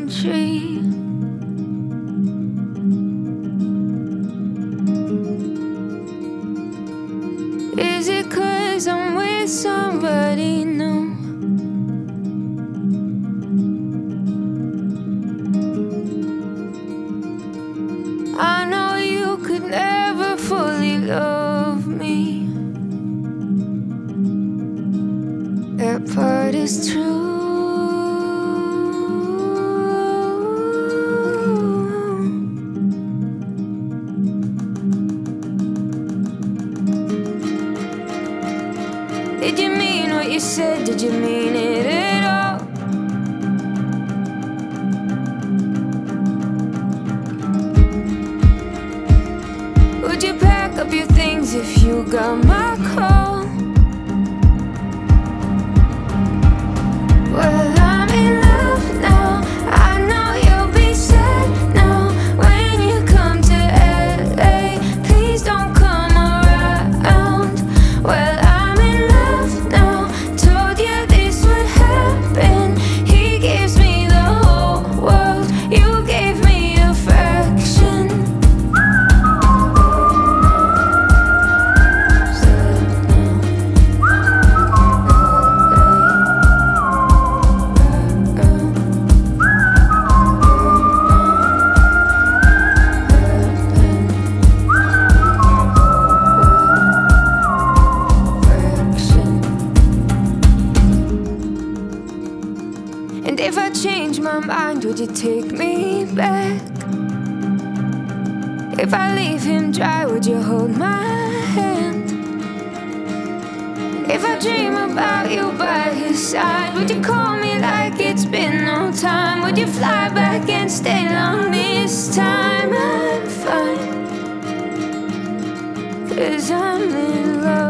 tree. Is it 'cause I'm with somebody new? I know you could never fully love me. That part is true. Did you mean what you said? Did you mean it at all? Would you pack up your things if you got my call? Well, I'm in love now. I know you'll be sad now when you come to LA. Please don't come around. Well, I'm in love now. Told you this would happen. He gives me the whole world. You gave me a fraction. And if I change my mind, would you take me back? If I leave him dry, would you hold my hand? If I dream about you by his side, would you call me like it's been no time? Would you fly back and stay long this time? I'm fine, 'cause I'm in love.